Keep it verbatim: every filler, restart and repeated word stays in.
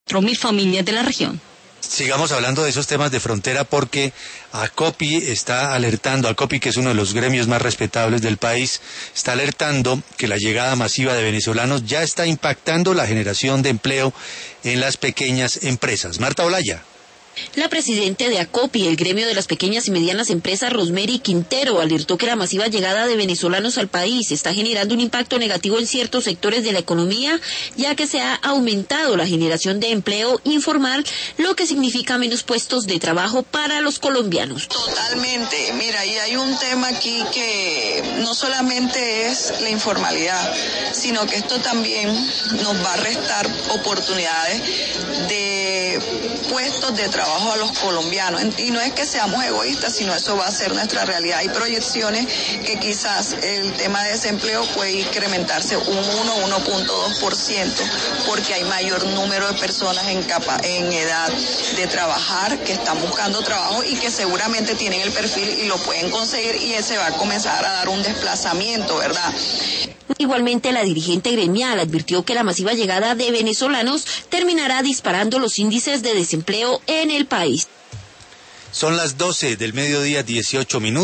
cuatro mil familias de la región. Sigamos hablando de esos temas de frontera porque ACOPI está alertando, ACOPI, que es uno de los gremios más respetables del país, está alertando que la llegada masiva de venezolanos ya está impactando la generación de empleo en las pequeñas empresas. Marta Olaya. La presidenta de ACOPI, el gremio de las pequeñas y medianas empresas, Rosemary Quintero, alertó que la masiva llegada de venezolanos al país está generando un impacto negativo en ciertos sectores de la economía, ya que se ha aumentado la generación de empleo informal, lo que significa menos puestos de trabajo para los colombianos. Totalmente. Mira, y hay un tema aquí que no solamente es la informalidad, sino que esto también nos va a restar oportunidades de puestos de trabajo a los colombianos, y no es que seamos egoístas, sino eso va a ser nuestra realidad. Hay proyecciones que quizás el tema de desempleo puede incrementarse un uno, uno punto dos por ciento, porque hay mayor número de personas en, capa, en edad de trabajar, que están buscando trabajo y que seguramente tienen el perfil y lo pueden conseguir, y ese va a comenzar a dar un desplazamiento, ¿verdad? Igualmente, la dirigente gremial advirtió que la masiva llegada de venezolanos terminará disparando los índices de desempleo en el país. Son las doce del mediodía, dieciocho minutos.